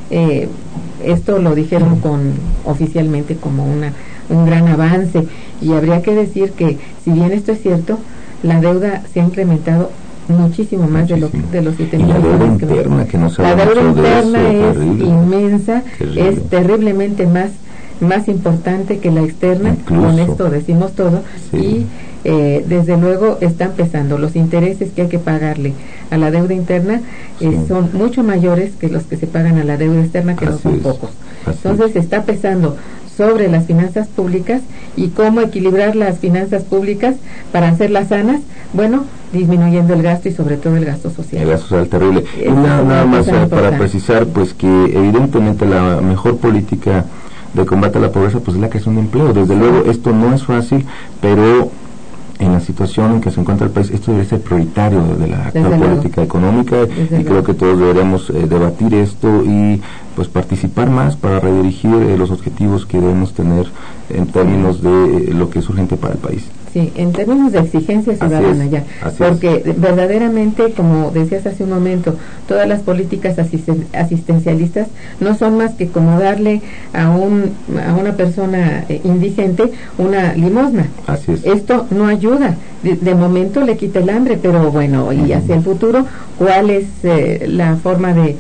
esto lo dijeron oficialmente como un gran avance y habría que decir que si bien esto es cierto, la deuda se ha incrementado muchísimo más de los 7 mil millones que no la deuda interna es inmensa, es terriblemente más importante que la externa, con esto decimos todo, y desde luego están pesando los intereses que hay que pagarle a la deuda interna, son mucho mayores que los que se pagan a la deuda externa, que no son pocos. Entonces está pesando sobre las finanzas públicas y cómo equilibrar las finanzas públicas para hacerlas sanas, bueno, disminuyendo el gasto y sobre todo el gasto social. El gasto social terrible. Y nada más para precisar, pues que evidentemente la mejor política de combate a la pobreza pues es la creación de empleo. Desde luego esto no es fácil, pero en la situación en que se encuentra el país, esto debe ser prioritario de la actual política económica y creo que todos deberemos debatir esto y pues participar más para redirigir los objetivos que debemos tener en términos de lo que es urgente para el país. Sí, en términos de exigencia ciudadana ya, porque verdaderamente, como decías hace un momento, todas las políticas asistencialistas no son más que como darle a una persona indigente una limosna. Así es. Esto no ayuda, de momento le quita el hambre, pero bueno, y hacia el futuro, ¿cuál es la forma de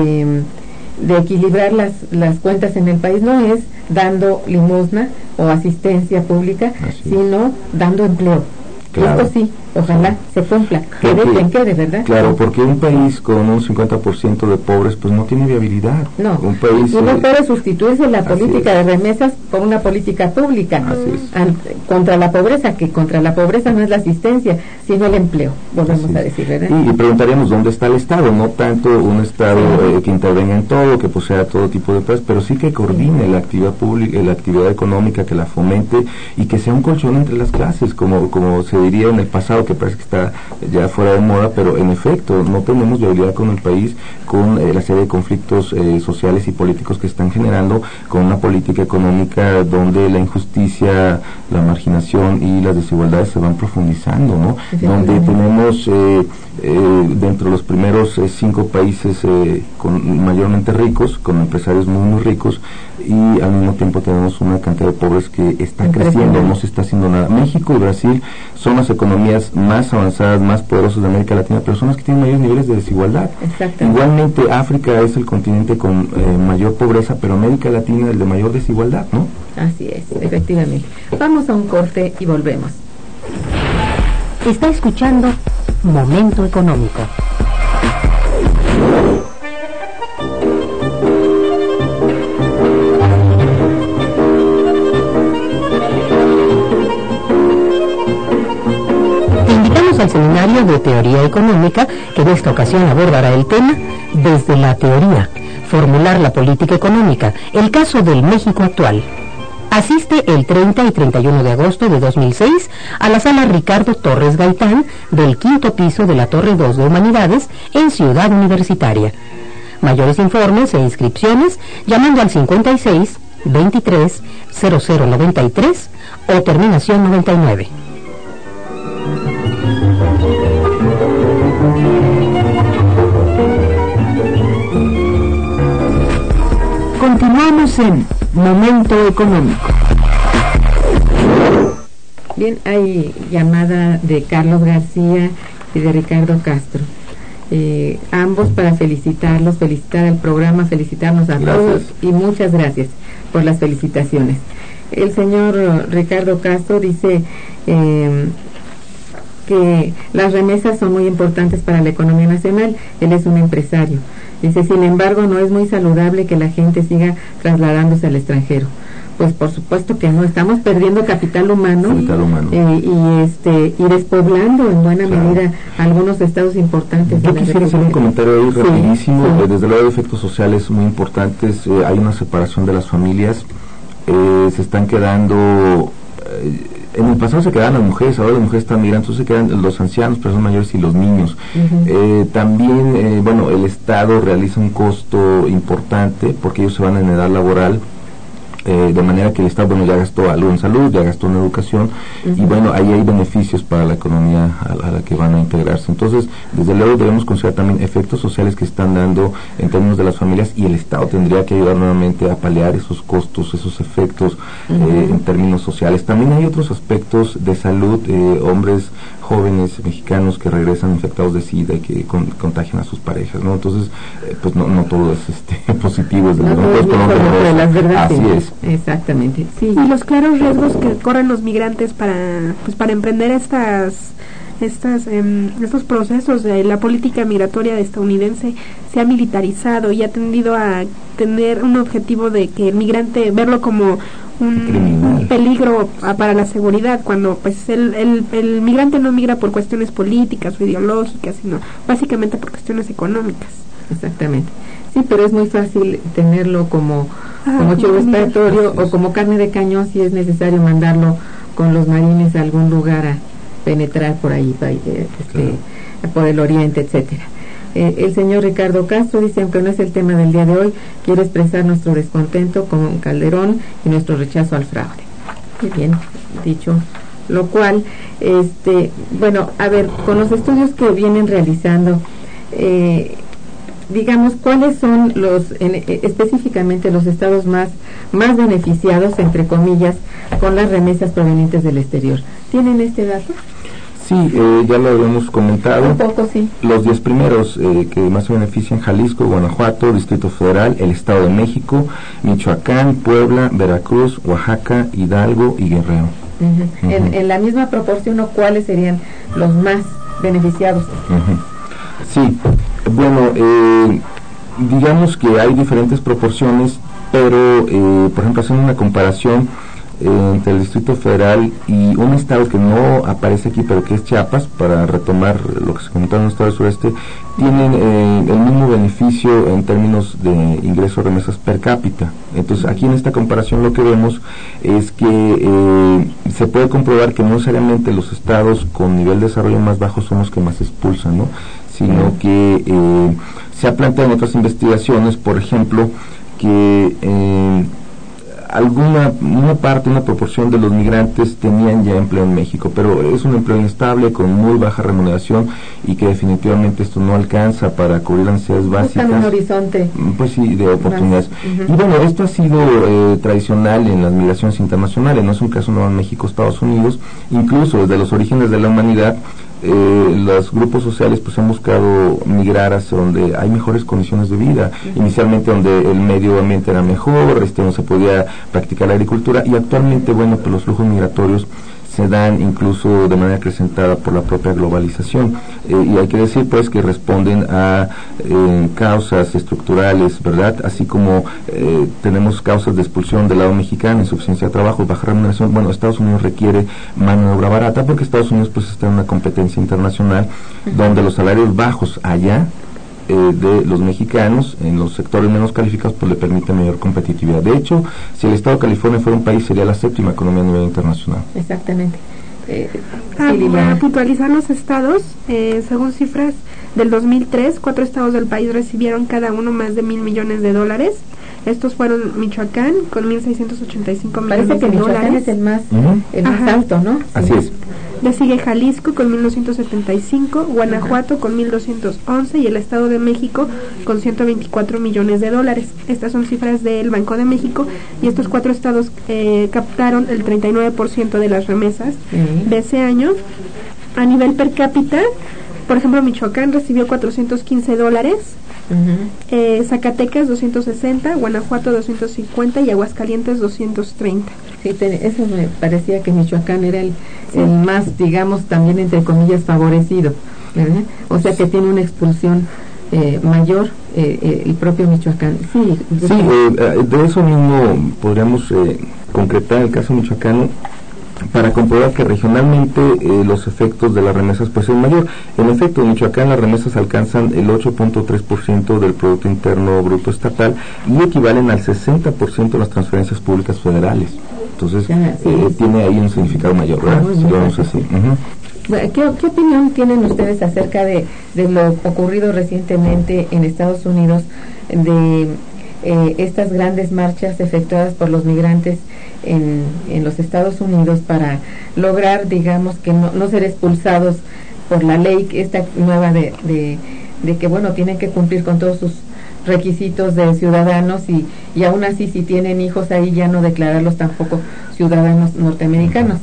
equilibrar las cuentas en el país? No es dando limosna o asistencia pública, sino dando empleo. Claro. Esto sí, ojalá se cumpla, quede, ¿verdad? Claro, porque un país con un 50% de pobres pues no tiene viabilidad. No, un país, y no puede sustituirse la política de remesas por una política pública contra la pobreza, que contra la pobreza no es la asistencia, sino el empleo, volvemos a decir, ¿verdad? Y preguntaríamos dónde está el Estado, no tanto un Estado que intervenga en todo, que posea todo tipo de cosas, pero sí que coordine la actividad pública, la actividad económica, que la fomente y que sea un colchón entre las clases, como se diría en el pasado, que parece que está ya fuera de moda, pero en efecto no tenemos viabilidad con el país, con la serie de conflictos sociales y políticos que están generando, con una política económica donde la injusticia, la marginación y las desigualdades se van profundizando, ¿no? Donde tenemos dentro de los primeros 5 países mayormente ricos, con empresarios muy ricos, y al mismo tiempo tenemos una cantidad de pobres que está creciendo, no se está haciendo nada. México y Brasil son las economías más avanzadas, más poderosas de América Latina, pero son las que tienen mayores niveles de desigualdad. Igualmente África es el continente con mayor pobreza, pero América Latina el de mayor desigualdad, ¿no? Así es, efectivamente. Vamos a un corte y volvemos. Está escuchando Momento Económico. Te invitamos al seminario de Teoría Económica, que en esta ocasión abordará el tema desde la teoría, formular la política económica, el caso del México actual. Asiste el 30 y 31 de agosto de 2006 a la sala Ricardo Torres Gaitán del 5º piso de la Torre 2 de Humanidades en Ciudad Universitaria. Mayores informes e inscripciones llamando al 56 23 0093 o terminación 99. Continuamos en Momento Económico. Bien, hay llamada de Carlos García y de Ricardo Castro. Ambos para felicitar al programa, felicitarnos a todos y muchas gracias por las felicitaciones. El señor Ricardo Castro dice que las remesas son muy importantes para la economía nacional. Él es un empresario. Dice, sin embargo, no es muy saludable que la gente siga trasladándose al extranjero. Pues por supuesto que no, estamos perdiendo capital humano, y despoblando en buena medida algunos estados importantes. Yo quisiera hacer un comentario ahí rapidísimo. Desde luego hay efectos sociales muy importantes. Hay una separación de las familias, se están quedando, en el pasado se quedaban las mujeres, ahora las mujeres están migrando, entonces se quedan los ancianos, personas mayores y los niños. También, el Estado realiza un costo importante porque ellos se van en edad laboral. De manera que el Estado, ya gastó algo en salud, ya gastó en educación, y ahí hay beneficios para la economía a la que van a integrarse. Entonces, desde luego debemos considerar también efectos sociales que están dando en términos de las familias, y el Estado tendría que ayudar nuevamente a paliar esos costos, esos efectos en términos sociales. También hay otros aspectos de salud, hombres jóvenes mexicanos que regresan infectados de SIDA y que contagian a sus parejas, ¿no? Entonces, no todo es positivo, las verdades. Así es. Exactamente. Sí. Y los claros riesgos que corren los migrantes para emprender estos procesos de la política migratoria estadounidense se ha militarizado y ha tendido a tener un objetivo de que el migrante, verlo como un peligro para la seguridad, cuando el migrante no migra por cuestiones políticas o ideológicas, sino básicamente por cuestiones económicas. Exactamente. Sí, pero es muy fácil tenerlo como chivo expiatorio o como carne de cañón si es necesario mandarlo con los marines a algún lugar a penetrar por ahí, por el oriente, etcétera. El señor Ricardo Castro dice, aunque no es el tema del día de hoy, quiero expresar nuestro descontento con Calderón y nuestro rechazo al fraude. Muy bien dicho. Lo cual, con los estudios que vienen realizando, digamos, ¿cuáles son específicamente los estados más beneficiados, entre comillas, con las remesas provenientes del exterior? ¿Tienen este dato? Sí, ya lo habíamos comentado. Un poco, sí. Los 10 primeros que más se benefician: Jalisco, Guanajuato, Distrito Federal, el Estado de México, Michoacán, Puebla, Veracruz, Oaxaca, Hidalgo y Guerrero. En la misma proporción, ¿cuáles serían los más beneficiados? Sí, digamos que hay diferentes proporciones, pero por ejemplo, haciendo una comparación entre el Distrito Federal y un estado que no aparece aquí, pero que es Chiapas, para retomar lo que se comentó en el estado del sureste, tienen el mismo beneficio en términos de ingresos remesas per cápita. Entonces, aquí en esta comparación lo que vemos es que se puede comprobar que no necesariamente los estados con nivel de desarrollo más bajo son los que más expulsan, ¿no? Sino que se ha planteado en otras investigaciones, por ejemplo, que una proporción de los migrantes tenían ya empleo en México, pero es un empleo inestable con muy baja remuneración y que definitivamente esto no alcanza para cubrir las necesidades básicas. Buscan un horizonte. Pues sí, de oportunidades. Y esto ha sido tradicional en las migraciones internacionales, no es un caso nuevo en México, Estados Unidos, incluso desde los orígenes de la humanidad. Los grupos sociales han buscado migrar hacia donde hay mejores condiciones de vida, inicialmente donde el medio ambiente era mejor, donde se podía practicar la agricultura, y actualmente los flujos migratorios se dan incluso de manera acrecentada por la propia globalización, y hay que decir que responden a causas estructurales, ¿verdad? Así como tenemos causas de expulsión del lado mexicano, insuficiencia de trabajo, baja remuneración. Estados Unidos requiere mano de obra barata porque Estados Unidos está en una competencia internacional donde los salarios bajos allá de los mexicanos en los sectores menos calificados le permite mayor competitividad. De hecho, si el estado de California fuera un país, sería la 7ª economía a nivel internacional. Exactamente. Para puntualizar los estados, según cifras del 2003, 4 estados del país recibieron cada uno más de $1,000 millones. Estos fueron Michoacán con 1,685 millones de dólares. Parece que Michoacán es el más alto, ¿no? Así es. Le sigue Jalisco con 1,975, Guanajuato con 1,211 y el Estado de México con 124 millones de dólares. Estas son cifras del Banco de México, y estos 4 estados captaron el 39% de las remesas de ese año. A nivel per cápita, por ejemplo, Michoacán recibió $415, Zacatecas 260, Guanajuato 250 y Aguascalientes 230. Sí, eso me parecía que Michoacán era el más, digamos, también entre comillas favorecido, ¿verdad? O sea que tiene una expulsión mayor el propio Michoacán. Sí, de eso mismo podríamos concretar el caso michoacano para comprobar que regionalmente los efectos de las remesas pueden ser mayor. En efecto, en Michoacán las remesas alcanzan el 8.3% del Producto Interno Bruto Estatal y equivalen al 60% de las transferencias públicas federales. Entonces, tiene ahí un significado mayor, ¿verdad? Si lo vemos así. ¿Qué opinión tienen ustedes acerca de lo ocurrido recientemente en Estados Unidos, de estas grandes marchas efectuadas por los migrantes en los Estados Unidos para lograr, digamos, que no ser expulsados por la ley esta nueva de que, bueno, tienen que cumplir con todos sus requisitos de ciudadanos y aún así si tienen hijos ahí ya no declararlos tampoco ciudadanos norteamericanos?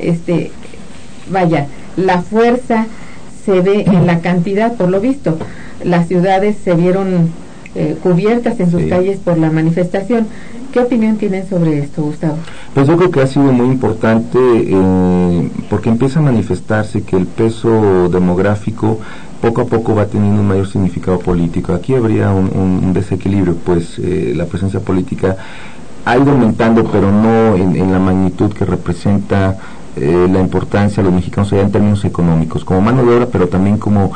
Vaya, la fuerza se ve en la cantidad, por lo visto. Las ciudades se vieron cubiertas en sus calles por la manifestación. ¿Qué opinión tienen sobre esto, Gustavo? Pues yo creo que ha sido muy importante porque empieza a manifestarse que el peso demográfico poco a poco va teniendo un mayor significado político. Aquí habría un desequilibrio, pues la presencia política ha ido aumentando, pero no en la magnitud que representa la importancia de los mexicanos allá en términos económicos, como mano de obra, pero también como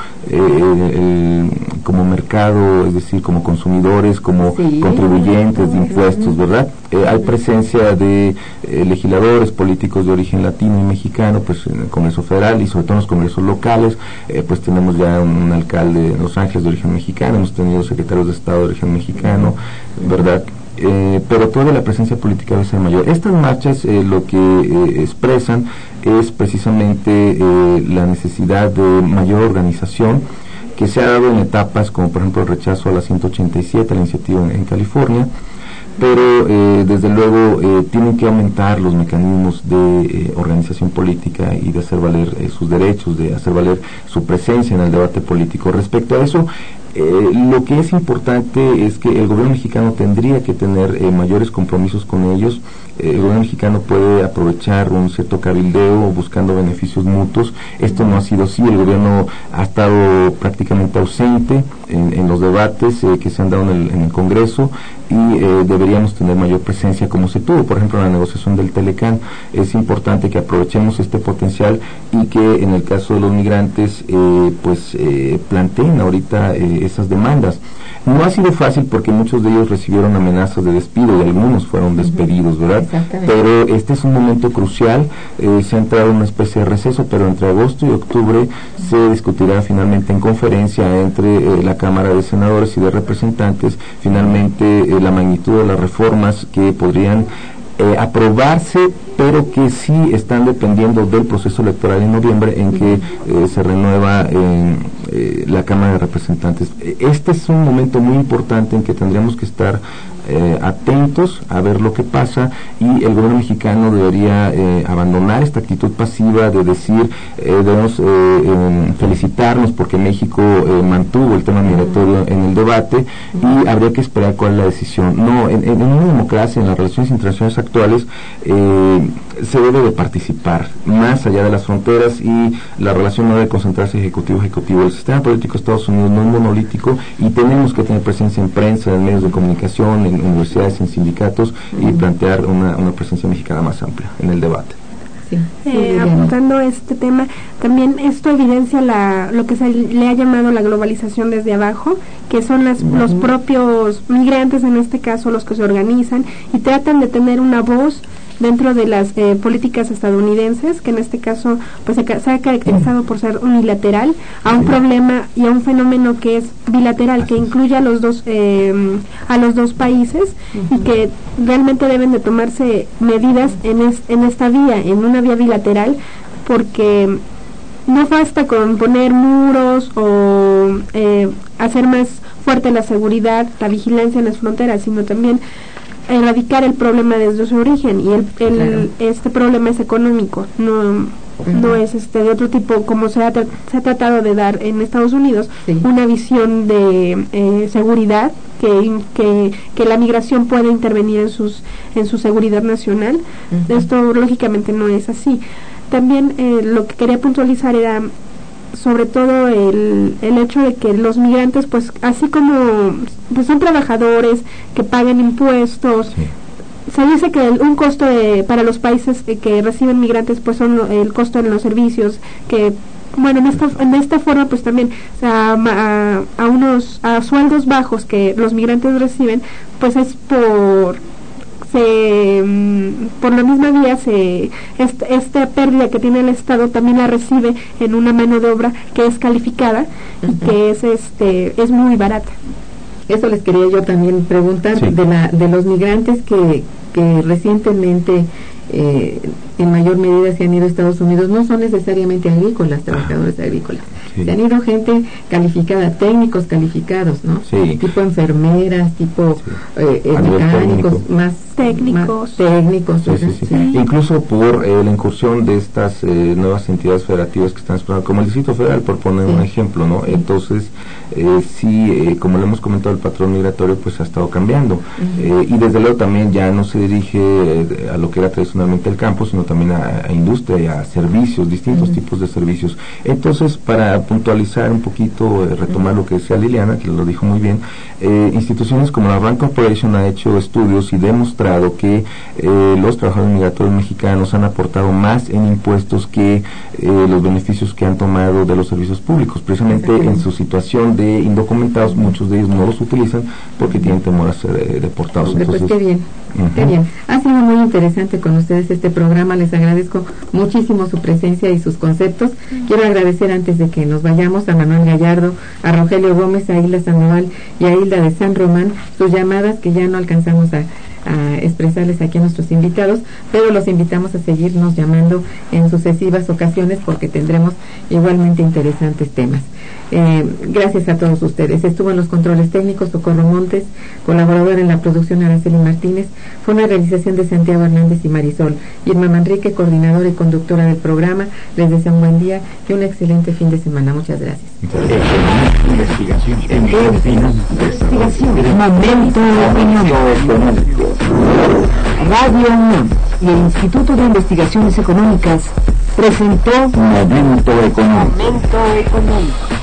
mercado, es decir, como consumidores, como contribuyentes de impuestos, ¿verdad? Hay presencia de legisladores políticos de origen latino y mexicano, pues en el Congreso Federal y sobre todo en los congresos locales. Pues tenemos ya un alcalde de Los Ángeles de origen mexicano, hemos tenido secretarios de Estado de origen mexicano, ¿verdad? Pero toda la presencia política debe ser mayor. Estas marchas lo que expresan es precisamente la necesidad de mayor organización que se ha dado en etapas como por ejemplo el rechazo a la 187, la iniciativa en California, pero desde luego tienen que aumentar los mecanismos de organización política y de hacer valer sus derechos, de hacer valer su presencia en el debate político. Respecto a eso, lo que es importante es que el gobierno mexicano tendría que tener mayores compromisos con ellos. El gobierno mexicano puede aprovechar un cierto cabildeo buscando beneficios mutuos. Esto no ha sido así. El gobierno ha estado prácticamente ausente en los debates que se han dado en el Congreso y deberíamos tener mayor presencia como se tuvo, por ejemplo, en la negociación del Telecán. Es importante que aprovechemos este potencial y que en el caso de los migrantes planteen ahorita esas demandas. No ha sido fácil porque muchos de ellos recibieron amenazas de despido y algunos fueron despedidos, ¿verdad? Pero este es un momento crucial. Se ha entrado en una especie de receso, pero entre agosto y octubre se discutirá finalmente en conferencia entre la Cámara de Senadores y de Representantes finalmente la magnitud de las reformas que podrían aprobarse, pero que sí están dependiendo del proceso electoral en noviembre en que se renueva la Cámara de Representantes. Este es un momento muy importante en que tendríamos que estar atentos a ver lo que pasa y el gobierno mexicano debería abandonar esta actitud pasiva de decir debemos felicitarnos porque México mantuvo el tema migratorio en el debate y habría que esperar cuál es la decisión. No, en una democracia, en las relaciones internacionales actuales se debe de participar más allá de las fronteras y la relación no debe concentrarse ejecutivo-ejecutivo. El sistema político de Estados Unidos no es monolítico y tenemos que tener presencia en prensa, en medios de comunicación, en universidades, en sindicatos y plantear una presencia mexicana más amplia en el debate. Apuntando este tema, también esto evidencia lo que se le ha llamado la globalización desde abajo, que son los propios migrantes, en este caso los que se organizan y tratan de tener una voz dentro de las políticas estadounidenses, que en este caso pues se ha caracterizado por ser unilateral a un problema y a un fenómeno que es bilateral, que incluye a los dos países y que realmente deben de tomarse medidas en esta vía, en una vía bilateral, porque no basta con poner muros o hacer más fuerte la seguridad, la vigilancia en las fronteras, sino también erradicar el problema desde su origen y este problema es económico, no es de otro tipo, como se ha tratado de dar en Estados Unidos, una visión de seguridad, que la migración pueda intervenir en su seguridad nacional. Esto lógicamente no es así. También lo que quería puntualizar era sobre todo el hecho de que los migrantes, pues así como pues son trabajadores que pagan impuestos, se dice que un costo para los países que reciben migrantes pues son el costo en los servicios, que bueno, en esta forma pues también, o sea, a sueldos bajos que los migrantes reciben, pues es por la misma vía esta pérdida que tiene el Estado también la recibe en una mano de obra que es calificada y que es muy barata. Eso les quería yo también preguntar, de los migrantes que recientemente en mayor medida se han ido a Estados Unidos, no son necesariamente agrícolas, trabajadores agrícolas, se han ido gente calificada, técnicos calificados, ¿no? Tipo enfermeras, tipo mecánicos, más técnicos. Incluso por la incursión de estas nuevas entidades federativas que están explorando, como el Distrito Federal, por poner un ejemplo, ¿no? Entonces, como lo hemos comentado, el patrón migratorio pues ha estado cambiando, y desde luego también ya no se dirige a lo que era tradicionalmente el campo, sino también a industria, a servicios, distintos tipos de servicios. Entonces, para puntualizar un poquito, retomar lo que decía Liliana, que lo dijo muy bien, instituciones como la Rand Corporation ha hecho estudios y demostrado que los trabajadores migratorios mexicanos han aportado más en impuestos que los beneficios que han tomado de los servicios públicos. Precisamente en su situación de indocumentados, muchos de ellos no los utilizan porque tienen temor a ser deportados. Entonces, pues qué bien. Qué bien. Ha sido muy interesante con ustedes este programa. Les agradezco muchísimo su presencia y sus conceptos. Quiero agradecer, antes de que nos vayamos, a Manuel Gallardo, a Rogelio Gómez, a Hilda Sandoval y a Hilda de San Román, sus llamadas que ya no alcanzamos a expresarles aquí a nuestros invitados, pero los invitamos a seguirnos llamando en sucesivas ocasiones porque tendremos igualmente interesantes temas. Gracias a todos ustedes. Estuvo en los controles técnicos Socorro Montes, colaboradora en la producción Araceli Martínez, fue una realización de Santiago Hernández y Marisol. Irma Manrique, coordinadora y conductora del programa, les deseo un buen día y un excelente fin de semana. Muchas gracias. Investigación. Momento económico. Radio UNAM y el Instituto de Investigaciones Económicas presentó Momento Económico.